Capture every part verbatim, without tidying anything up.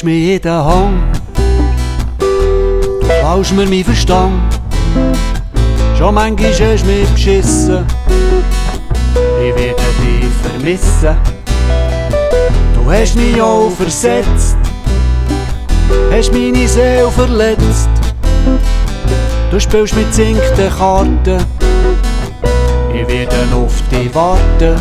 hast mich in den Hang, du klaust mir meinen Verstand. Schon manchmal hast du mich beschissen, ich werde dich vermissen. Du hast mich auch versetzt, hast meine Seele verletzt. Du spielst mit zinkten Karten, ich werde auf dich warten.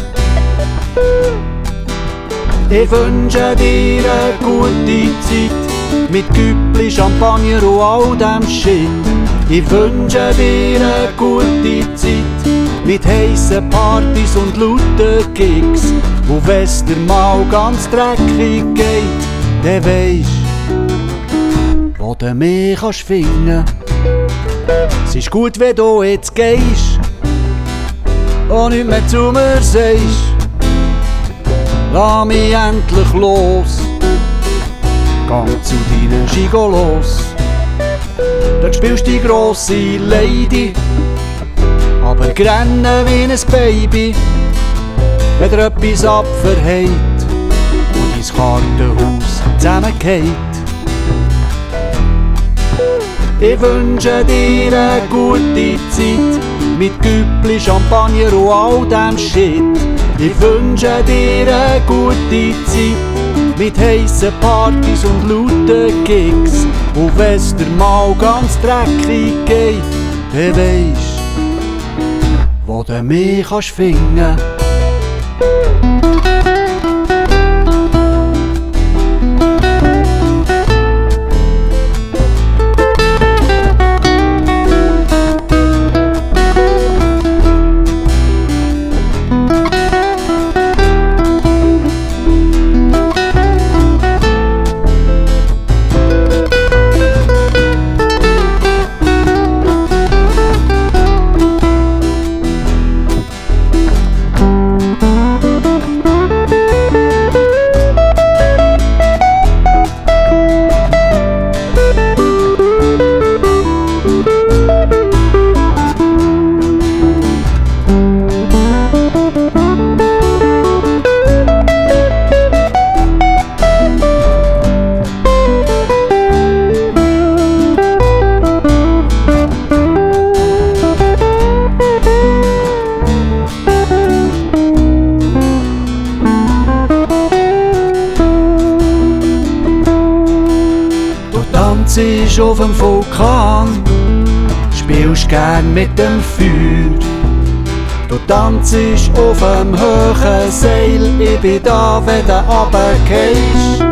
Ich wünsche dir eine gute Zeit, mit Güppli, Champagner und all dem Shit. Ich wünsche dir eine gute Zeit, mit heissen Partys und lauten Gigs. Und wenn's dir mal ganz dreckig geht, dann weisst, wo du mich kannst finden. Es ist gut, wenn du jetzt gehst und nicht mehr zu mir sagst. Lass mich endlich los, gang zu deinen Gigolos. Du spielst die grosse Lady, aber grenne wie ein Baby, wenn dir etwas abverhält und dein Kartenhaus zusammengeht. Ich wünsche dir eine gute Zeit, mit Güppli, Champagner und all dem Shit. Ich wünsche dir eine gute Zeit, mit heissen Partys und lauten Gigs. Und wenn's dir mal ganz dreckig geht, dann weisst, wo du mich kannst finden. Du tanzt auf dem Vulkan, spielst gern mit dem Feuer. Du tanzt auf dem hohen Seil, ich bin da, wenn du runtergehst.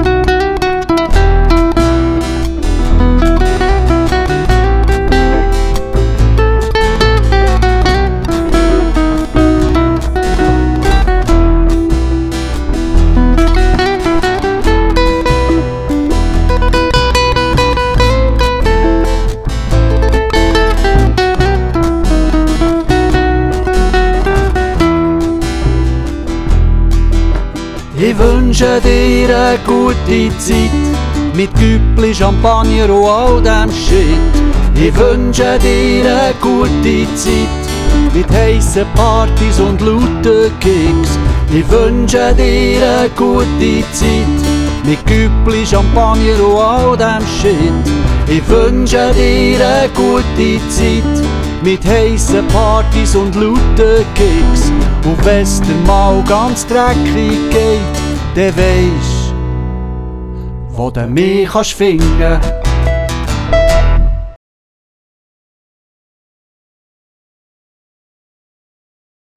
Ich wünsche dir eine gute Zeit, mit Güppli, Champagner und all dem Shit. Ich wünsche dir eine gute Zeit, mit heissen Partys und lauten Gigs. Ich wünsche dir eine gute Zeit, mit Güppli, Champagner und all dem Shit. Ich wünsche dir eine gute Zeit, mit heissen Partys und lauten Gigs. Und wenn's dir mal ganz dreckig geht, dann weisst, wo du mich kannst finden.